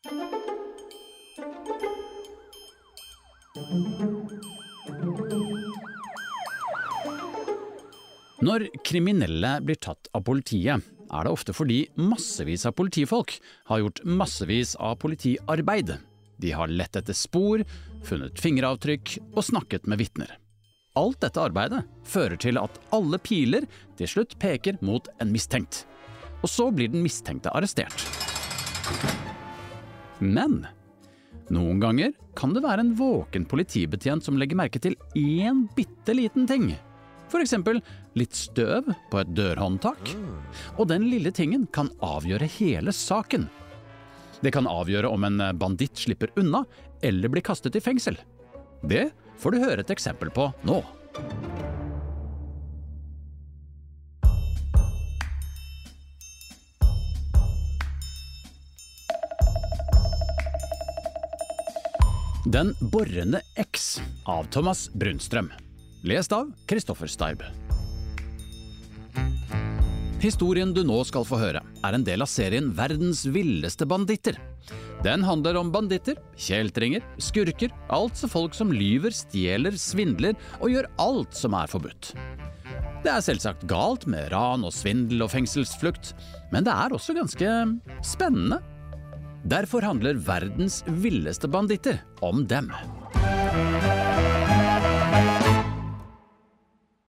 Når kriminelle blir tatt av politiet, det ofte fordi massevis av politifolk har gjort massevis av politiarbeid. De har lett etter spor, funnet fingeravtrykk og snakket med vitner. Alt dette arbeidet fører til at alle piler til slutt peker mot en mistenkt. Og så blir den mistenkte arrestert. Men noen ganger kan det være en våken politibetjent som legger merke til en bitteliten ting. For eksempel litt støv på et dørhåndtak. Og den lille tingen kan avgjøre hele saken. Det kan avgjøre om en banditt slipper unna eller blir kastet i fengsel. Det får du høre et eksempel på nå. Den borrende X av Thomas Brunstrøm. Lest av Kristoffer Staib. Historien du nå skal få høre en del av serien Verdens villeste banditter. Den handler om banditter, kjeltringer, skurker, altså folk som lyver, stjeler, svindler og gjør alt som forbudt. Det selvsagt galt med ran og svindel og fengselsflukt, men det også ganske spennende. Derfor handler Verdens villeste banditter om dem.